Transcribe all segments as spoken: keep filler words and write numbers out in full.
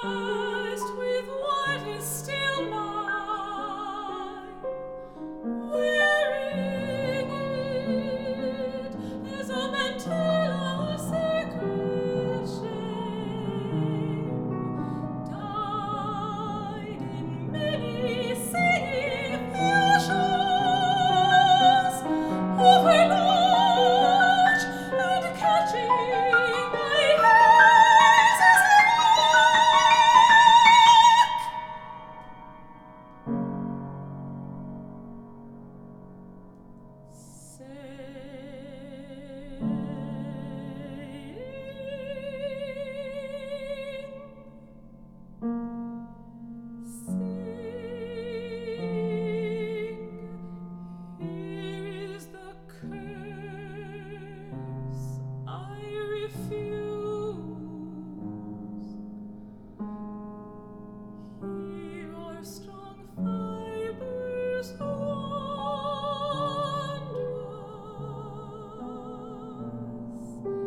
with what is still mine, wearing it as a mantilla of sacred shame, dyed in many singing passions, overlarge and catching my hands as I here is the curse I refuse. Here are strong fibers wondrous.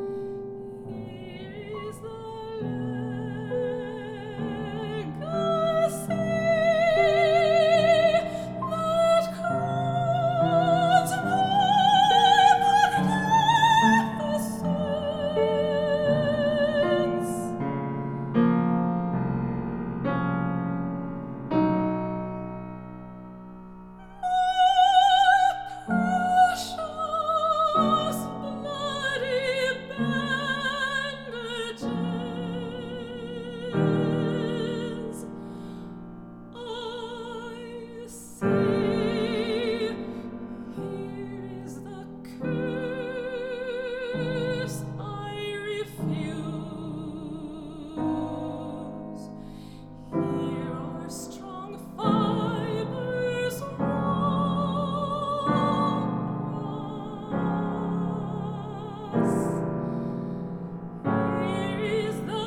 Here is the legacy that crowns my magnificence. Precious bloody bandages, I see. Here is the curse I refuse. Here are strong fibers wondrous. Here is the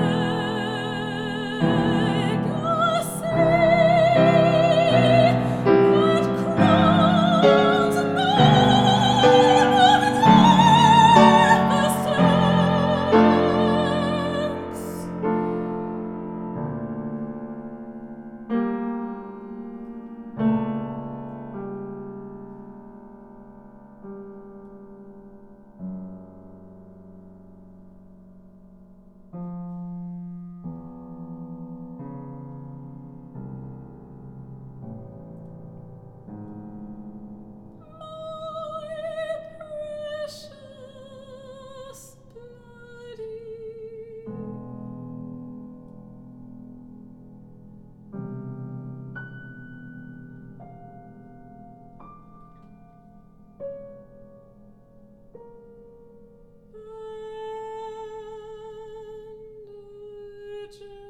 legacy that crowns my magnificence. Precious bloody bandages.